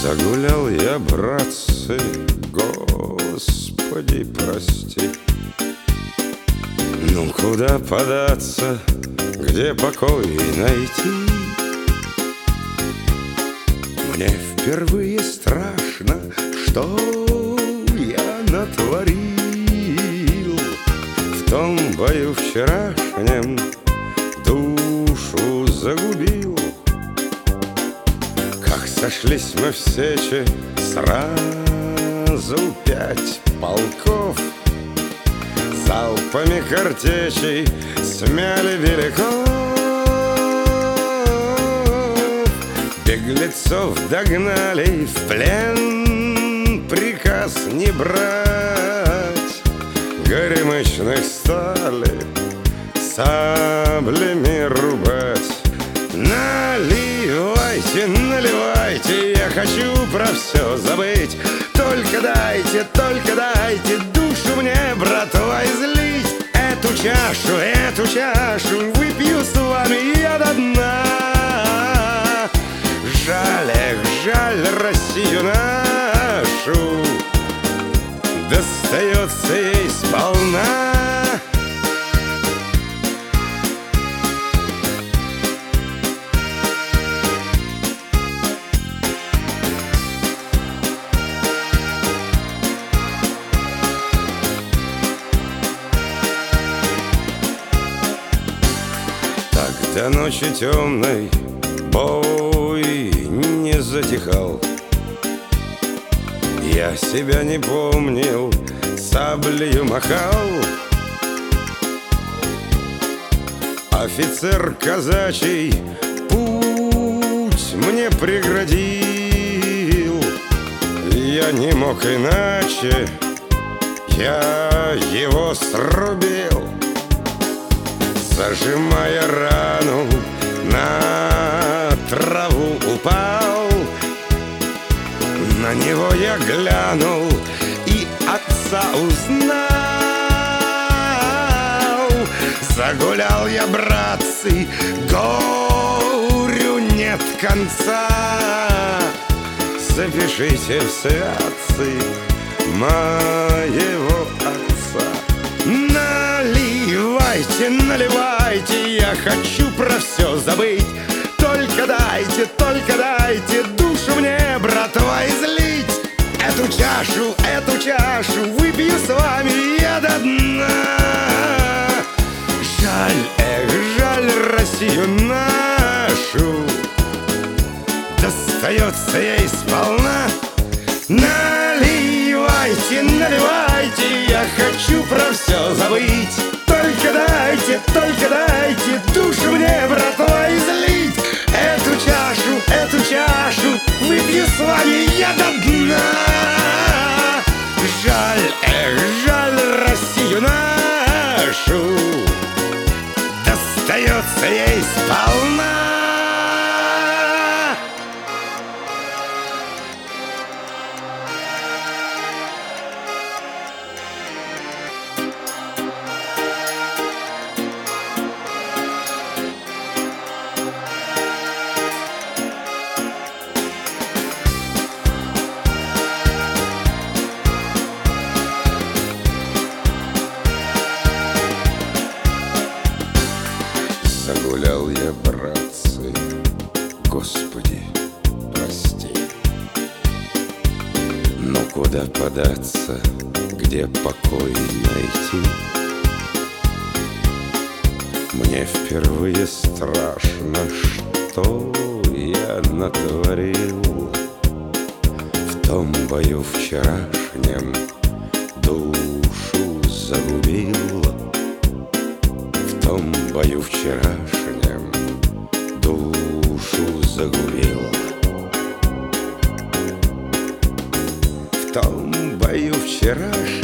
Загулял я, братцы, Господи, прости. Ну, куда податься, где покой найти? Мне впервые страшно, что я натворил. В том бою вчерашнем душу загубил. Как сошлись мы в сече, сразу 5 полков, залпами картечей смяли великов. Беглецов догнали, в плен приказ не брать. Горемычных стали саблями рубать. Наливайте, наливайте, я хочу про все забыть. Только дайте душу мне, братва, излить. Эту чашу выпью с вами я до дна. Жаль, эх, жаль Россию нашу, достается ей сполна. До ночи темной бой не затихал. Я себя не помнил, саблею махал. Офицер казачий путь мне преградил. Я не мог иначе, я его срубил. Зажимая рану, на траву упал. На него я глянул и отца узнал. Загулял я, братцы, горю нет конца. Запишите в святцы моего отца. Наливайте, наливайте, я хочу про все забыть. Только дайте душу мне, братва, излить. Эту чашу выпью с вами я до дна. Жаль, эх, жаль Россию нашу, достается ей сполна. Наливайте, наливайте, я хочу про все забыть. Только дайте душу мне, братва, излить. Эту чашу выпью с вами я до дна. Жаль, эх, жаль Россию нашу, достается ей сполна. Загулял я, братцы, Господи, прости. Но куда податься, где покой найти? Мне впервые страшно, что я натворил. В том бою вчерашнем душу загубил. В том бою вчерашнем душу загубил. В том бою вчерашнем